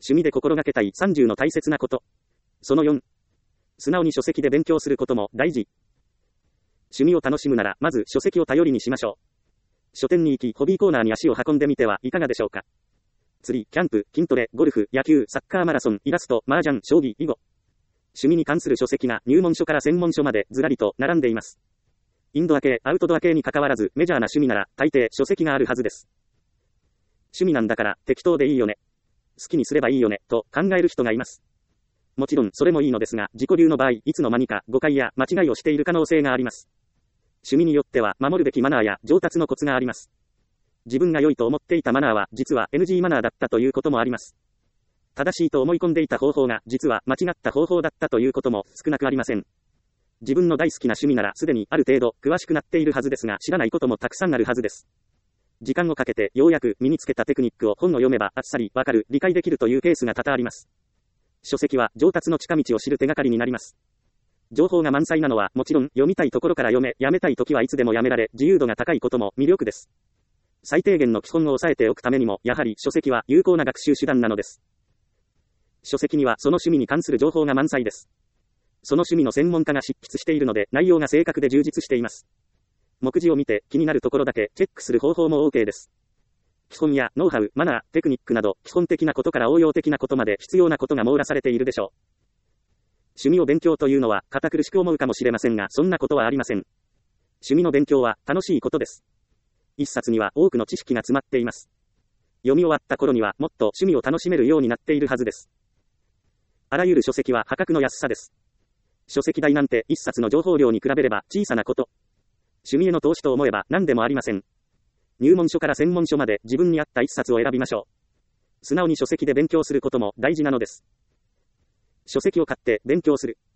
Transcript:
趣味で心がけたい30の大切なこと。その4。素直に書籍で勉強することも大事。趣味を楽しむなら、まず書籍を頼りにしましょう。書店に行き、ホビーコーナーに足を運んでみてはいかがでしょうか。釣り、キャンプ、筋トレ、ゴルフ、野球、サッカーマラソン、イラスト、麻雀、将棋、囲碁。趣味に関する書籍が入門書から専門書までずらりと並んでいます。インドア系、アウトドア系に関わらず、メジャーな趣味なら大抵書籍があるはずです。趣味なんだから適当でいいよね。好きにすればいいよね、と考える人がいます。もちろんそれもいいのですが、自己流の場合、いつの間にか誤解や間違いをしている可能性があります。趣味によっては守るべきマナーや上達のコツがあります。自分が良いと思っていたマナーは実は NG マナーだったということもあります。正しいと思い込んでいた方法が実は間違った方法だったということも少なくありません。自分の大好きな趣味ならすでにある程度詳しくなっているはずですが、知らないこともたくさんあるはずです。時間をかけてようやく身につけたテクニックを本を読めばあっさりわかる、理解できるというケースが多々あります。書籍は上達の近道を知る手がかりになります。情報が満載なのはもちろん、読みたいところから読め、やめたいときはいつでもやめられ、自由度が高いことも魅力です。最低限の基本を押さえておくためにも、やはり書籍は有効な学習手段なのです。書籍にはその趣味に関する情報が満載です。その趣味の専門家が執筆しているので、内容が正確で充実しています。目次を見て気になるところだけチェックする方法も OK です。基本やノウハウ、マナー、テクニックなど、基本的なことから応用的なことまで必要なことが網羅されているでしょう。趣味を勉強というのは堅苦しく思うかもしれませんが、そんなことはありません。趣味の勉強は楽しいことです。一冊には多くの知識が詰まっています。読み終わった頃にはもっと趣味を楽しめるようになっているはずです。あらゆる書籍は破格の安さです。書籍代なんて一冊の情報量に比べれば小さなこと。趣味への投資と思えば何でもありません。入門書から専門書まで自分に合った一冊を選びましょう。素直に書籍で勉強することも大事なのです。書籍を買って勉強する。